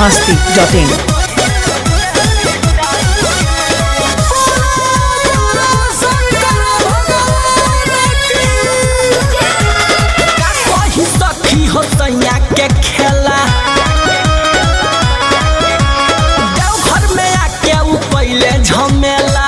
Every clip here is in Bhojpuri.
biharmasti.in के खेला देवघर में आके उ पहले झमेला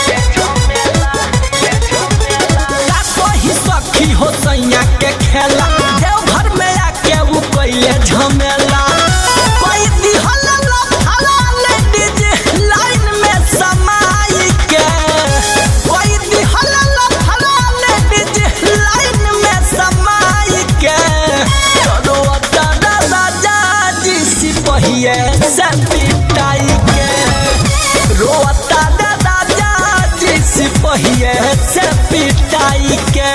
सखी हो सैया के खेला देवघर में आके उ पहले झमेला कोई दिहल लफड़ा लेडीज लाइन में समाई के कोई दिहल लफड़ा लेडीज लाइन में समाई के पहिए से पिटाई के रोता दादा जी सिपहिए से पिटाई के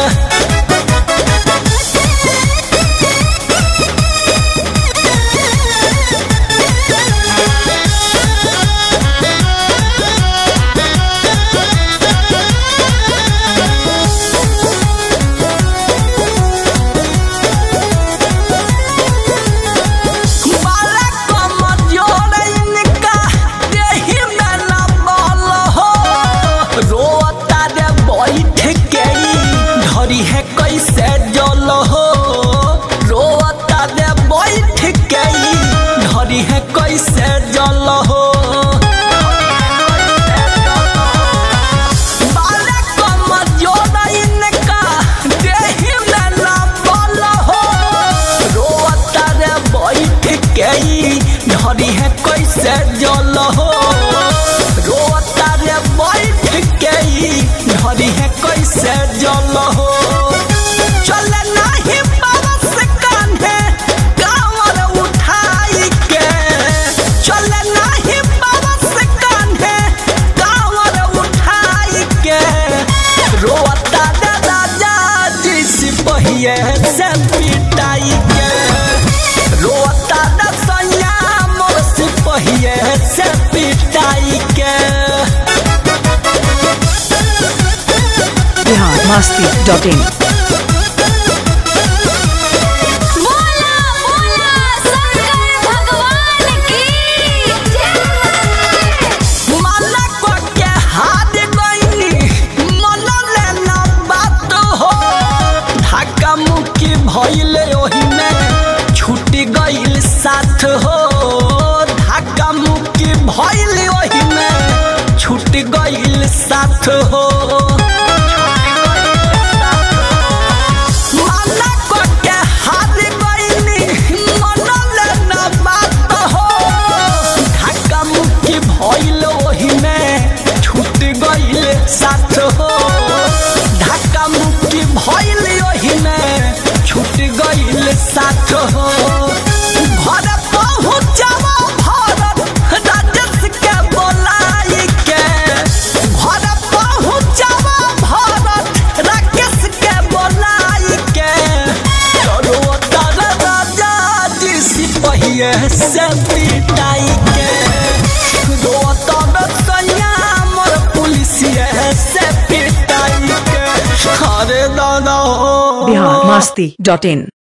है कैसे जल हो रोता दे बैठ के धरी है कैसे जल हो बाले कमजोर इनका देहि में ना बल हो रोता दे बैठ के धरी है कैसे जल हो रोता दे बैठ के धरी है कैसे जल हो से पिटाई के रोता दसैया मोर सिपहिए से पिटाई के biharmasti.in भइले ओही में छूट गइल साथ हो धक्का मुक्की भइले ओही में छूट गइल साथ हो माना को के हार गइनी मनले ना बात हो धक्का मुक्की भइले ओही में छूट गइल साथ हो धक्का मुक्की भइले ओही में छूट गइल साथ हो घर पहुँचावा भारत राजेश के बोलाई के घर पहुँचावा भारत राकेश के बोलाई के रोता राजा जी सिपहिए से पिटाई के रोता दसैया मोर पुलिसिए से पिटाई के अरे दादा biharmasti.in